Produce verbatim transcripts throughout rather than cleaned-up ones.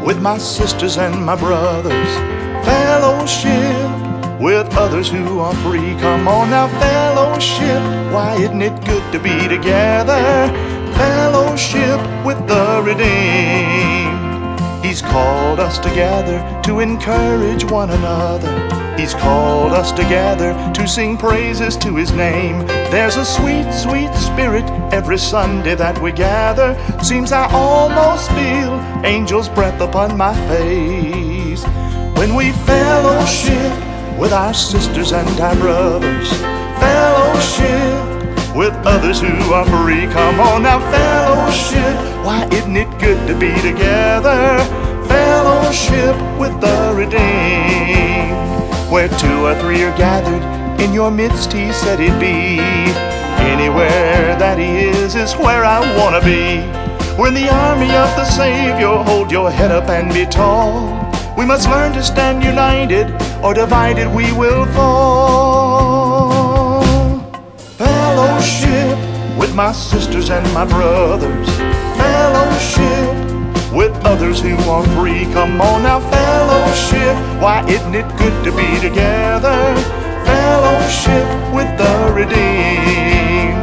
with my sisters and my brothers. Fellowship with others who are free. Come on now, fellowship, why isn't it good to be together? Fellowship with the redeemed. He's called us together to encourage one another. He's called us together to sing praises to His name. There's a sweet, sweet spirit every Sunday that we gather. Seems I almost feel angels' breath upon my face when we fellowship with our sisters and our brothers. Fellowship with others who are free. Come on now, fellowship, why isn't it good to be together? Fellowship with the redeemed. Where two or three are gathered, in your midst He said He'd be. Anywhere that He is is where I wanna be. We're in the army of the Savior, hold your head up and be tall. We must learn to stand united, or divided we will fall. Fellowship with my sisters and my brothers. Fellowship with others who are free. Come on now, fellowship, why isn't it good to be together? Fellowship with the redeemed.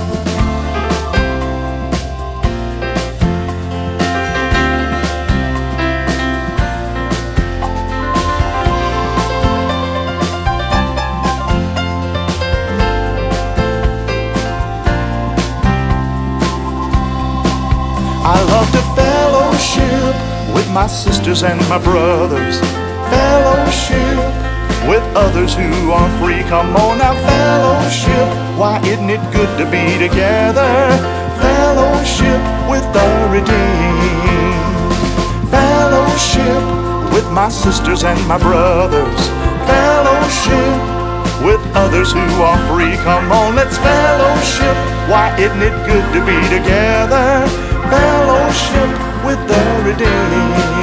I love to fellowship with my sisters and my brothers. Fellowship with others who are free. Come on now, fellowship, why isn't it good to be together? Fellowship with the redeemed. Fellowship with my sisters and my brothers. Fellowship with others who are free. Come on, let's fellowship, why isn't it good to be together? Fellowship with the redeemed.